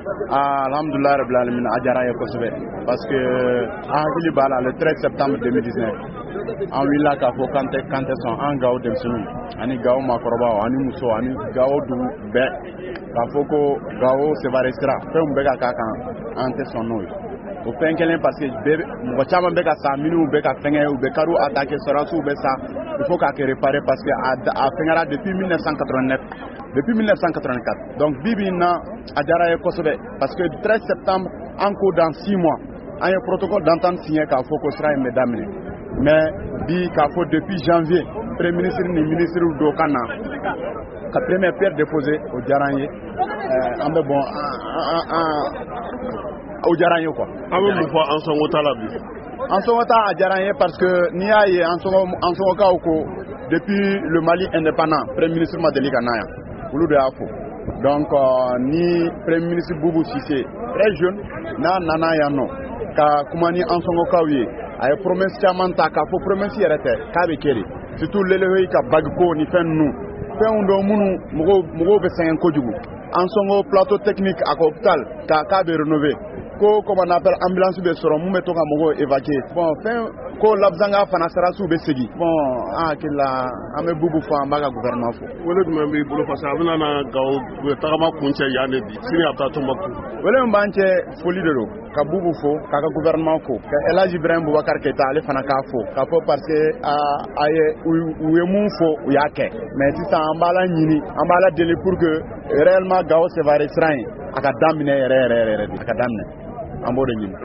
Alhamdulillah rabbil alamin a diyara ye kosɛbɛ parce que an hakili b'a la le 13 septembre 2019 an wulila k'a fɔ kan tɛ sɔn an Gawo denmisɛnninw ani Gawo maakɔrɔbaw ani muso ani Gawo dugu bɛɛ k'a fɔ ko Gawo Sevare sira fɛnw bɛ ka k'a kan an tɛ sɔn n'o ye o fɛn kelen parce que mɔgɔ caman bɛ ka sa minnu bɛ ka fɛngɛ u bɛ kariw attaquer sɔrɔdasiw bɛ sa il faut k'a kɛ réparer parce que a fɛngɛra depuis 1989 depuis 1984 donc bibi in na a diyara ye kosɛbɛ parce que 13 septembre an ko dans 6 mois an ye protocole d'entente signé k'a fɔ ko sira in bɛ daminɛ mais bi k'a fɔ depuis janvier premier ministre ni ministre dɔw ka na ka première pierre déposer o diyara an ye an bɛ bɔn o diyara an ye quoi. An bɛ mun fɔ Ansongo ta la bi. Ansongo ta a diyara an ye parce que n'i y'a ye Ansongokaw ko depuis le Mali indépendant premier ministre ma deli ka na yan olu de y'a fɔ donc ni premier ministre Boubou Cissé très jeune n'a nana yan nɔ ka kuma ni Ansongokaw ye a ye promesse caman ta k'a fɔ promesse yɛrɛ tɛ k'a bɛ kɛ de surtout l'élevage ka bague ko ni fɛn ninnu fɛnw dɔ minnu mɔgɔw bɛ sɛgɛn kojugu Ansongo plateau technique a ka hôpital k'a bɛ rénover ko comme on appelle ambulance bɛ sɔrɔ mun bɛ to ka mɔgɔw évacuer bon fɛn ko Labzanga fana sarasiw bɛ segin bon an hakili la an bɛ Boubou fɔ an b'a ka gouvernement fɔ. Wele jumɛn b'i bolo parce que a bɛna na Gawo tagama kuncɛ yan de bi sini a bɛ taa Tombouctou. Wele min b'an cɛ foli de don ka Boubou fɔ k'a ka gouvernement fɔ ka El Hadji Ibrahim Boubacar Keita ale fana k'a fɔ k'a fɔ parce que u ye mun fɔ u y'a kɛ mais sisan an b'a la ɲini an b'a la deli pour que réellement Gawo Sevare sira in a ka daminɛ yɛrɛ de a ka daminɛ an b'o de ɲini.